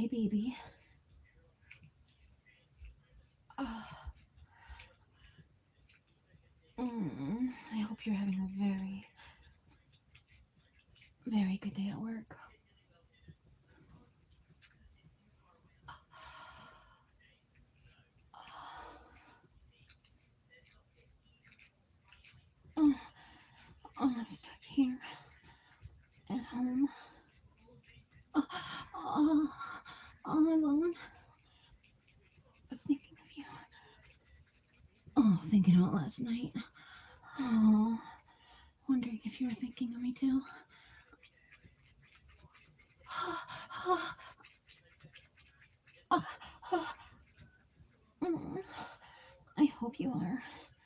baby. Uh, I hope you're having a very, very good day at work. Oh, I'm stuck here at home. Uh, uh, all alone, thinking of you. Oh, thinking about last night. Oh, wondering if you were thinking of me too. Mm, I hope you are.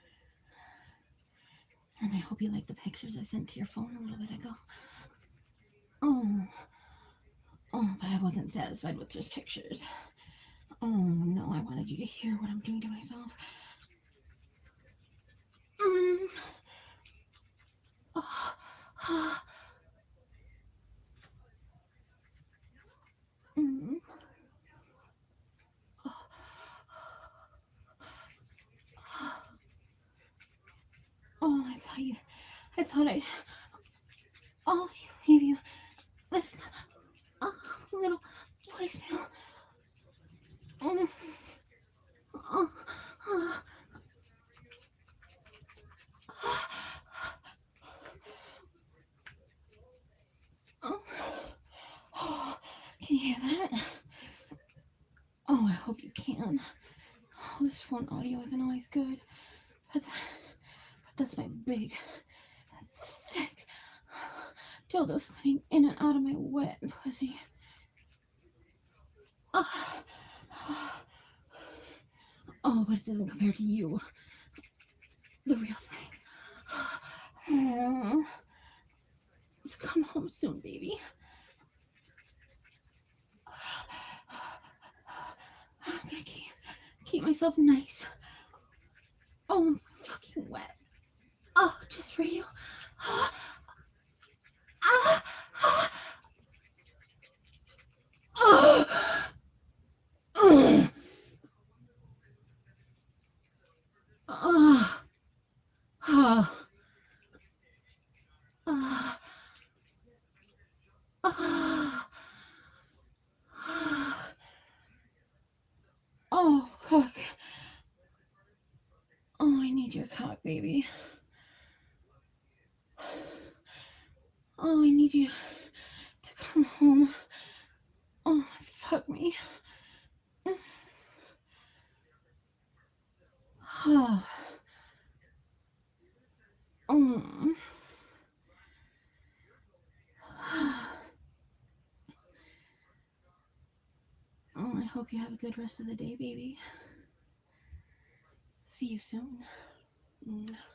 And I hope you like the pictures I sent to your phone a little bit ago. Oh, oh, but I wasn't satisfied with just pictures. Oh no, I wanted you to hear what I'm doing to myself. Mm. Oh, oh, mm. Oh, I thought I'd, oh, leave you this little voicemail. Mm. Oh, oh, oh, oh. Can you hear that? Oh, I hope you can. Oh, this phone audio isn't always good, but that's my big, thick dildo sliding in and out of my wet pussy. Oh, oh, but it doesn't compare to you, the real thing. Oh, just come home soon, baby. I'm gonna keep myself nice. Oh, I'm fucking wet. Oh, just for you. Ah, ah, ah, ah, ah, ah, ah, ah, ah. Oh, cook. Oh, I need your cock, baby. Oh, I need you to come home. Oh, fuck me. Oh, oh, oh, I hope you have a good rest of the day, baby. See you soon.